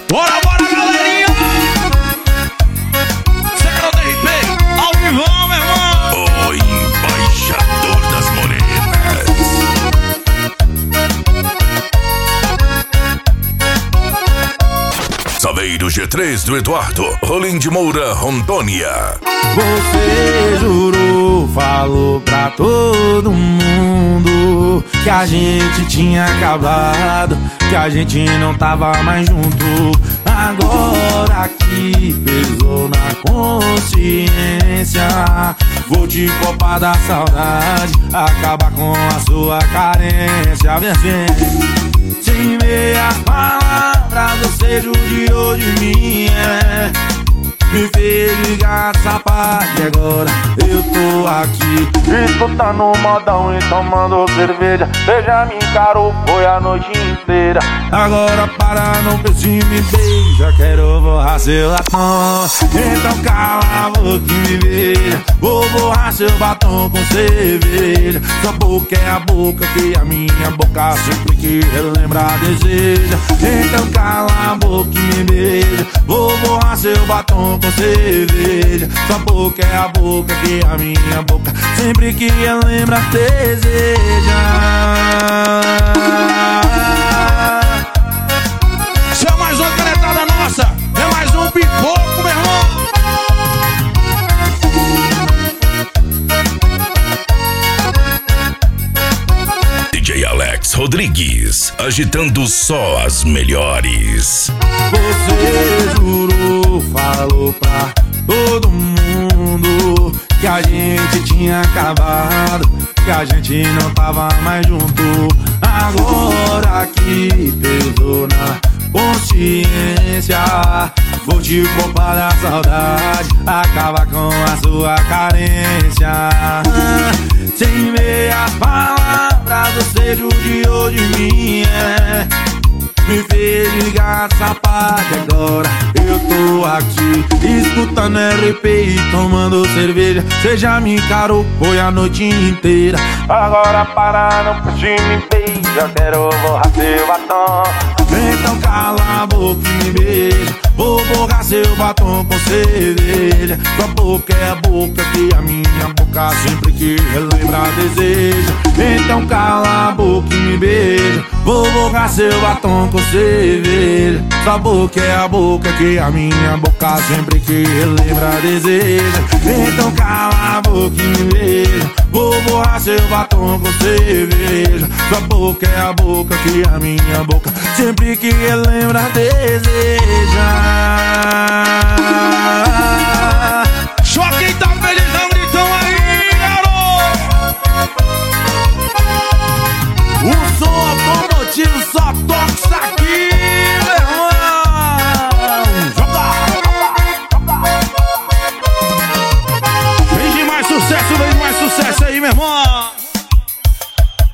Bora, bora, galerinha! Zero DRP, ao vivo, meu irmão! O embaixador das morenas. Saveiro G3 do Eduardo, Rolim de Moura, Rondônia. Você jurou, falou pra todo mundo que a gente tinha acabado, que a gente não tava mais junto. Agora que pesou na consciência, vou te poupar da saudade, acabar com a sua carência. Vem, sem meias palavras, você judiou de mim, me fez ligar essa parte, agora eu tô aqui escutando modão e tomando cerveja. Beija me encarou, foi a noite inteira. Agora para, não pense e me beija, quero borrar seu batom. Então cala a boca e me beija, vou borrar seu batom com cerveja. Sua boca é a boca que a minha boca sempre que relembra deseja. Então cala a boca e me beija, vou borrar seu batom com cerveja. Sua boca é a boca que a minha boca sempre que ela lembra deseja. Se é mais uma canetada nossa, é mais um pipoco, meu irmão! DJ Alex Rodrigues, agitando só as melhores. Você jurou, falou pra todo mundo que a gente tinha acabado, que a gente não tava mais junto. Agora que pesou na consciência, vou te poupar da saudade, acabar com a sua carência. Sem meias palavras, você judiou de mim, me fez ligar essa parte, agora eu tô aqui escutando RP e tomando cerveja. Você já me encarou, foi a noite inteira. Agora para, não puxe me beija, quero borrar seu batom. Então cala a boca e me beija, vou borrar seu batom com cerveja. Sua boca é a boca que a minha boca sempre que relembra deseja. Então cala a boca e me beija, vou borrar seu batom com cerveja. Sua boca é a boca que a minha boca sempre que relembra deseja. Então cala a boca e me beija, vou borrar seu batom com cerveja. Sua boca é a boca que a minha boca sempre que relembra deseja.